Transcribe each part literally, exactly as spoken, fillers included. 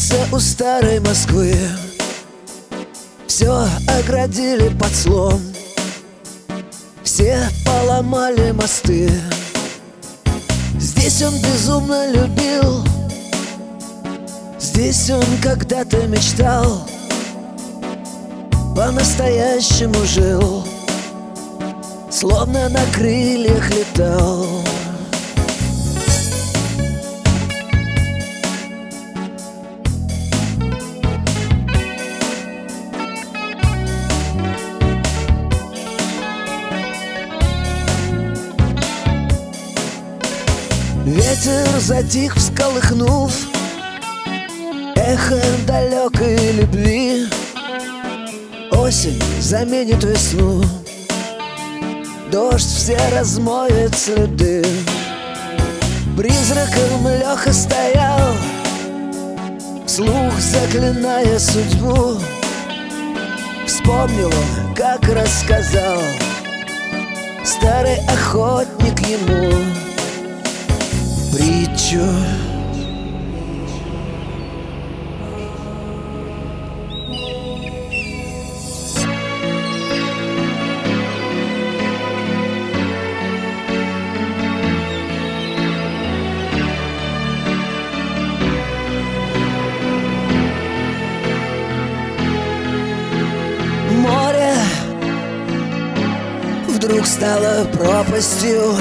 улице у старой Москвы все оградили под слом, все поломали мосты. Здесь он безумно любил, здесь он когда-то мечтал, по-настоящему жил, словно на крыльях летал. Ветер затих, всколыхнув эхо далекой любви. Осень заменит весну, дождь все размоет следы. Призраком Леха стоял, вслух заклиная судьбу. Вспомнил он, как рассказал старый охотник ему притчу. Море вдруг стало пропастью,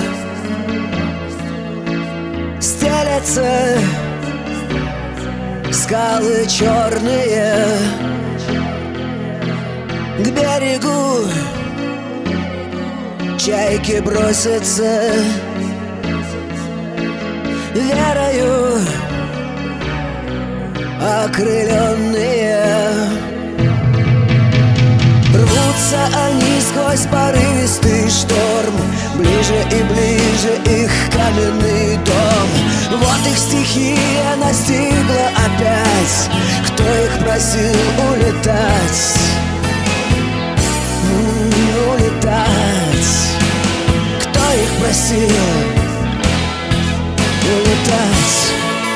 стелятся скалы черные, к берегу чайки бросятся, верою окрыленные. Рвутся они сквозь порывистый шторм, ближе и ближе их каменный дом. Вот их стихия настигла опять, кто их просил улетать, М-м, улетать. Кто их просил улетать?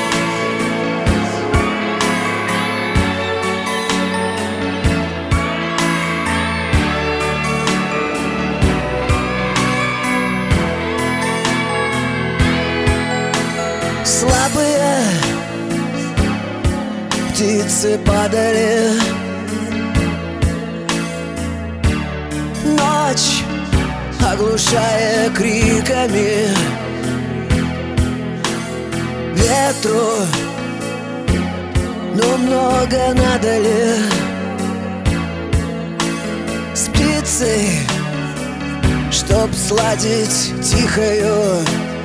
Слабые птицы падали, ночь оглушая криками. Ветру, но много надо ли спицы, чтоб сладить тихою.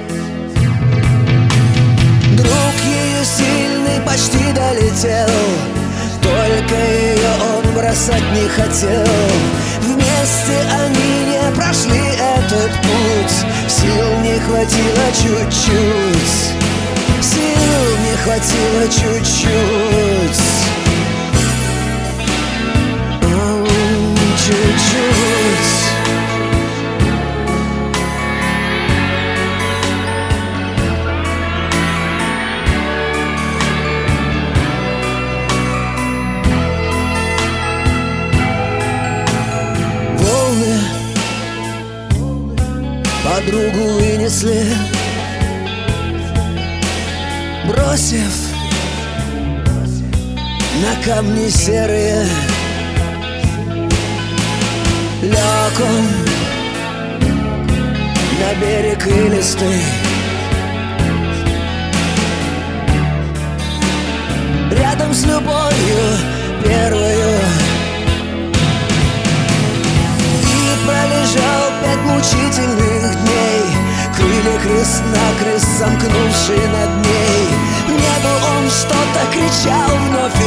Друг ее сильный почти долетел, только ее он бросать не хотел. Вместе они не прошли этот путь, сил не хватило чуть-чуть, сил не хватило чуть-чуть, О, чуть-чуть. Подругу вынесли, бросив на камни серые. Лег он на берег илистый, рядом с любовью первою, и пролежал пять мучительных дней, крылья крест-накрест сомкнувшие над ней. Небу он что-то кричал вновь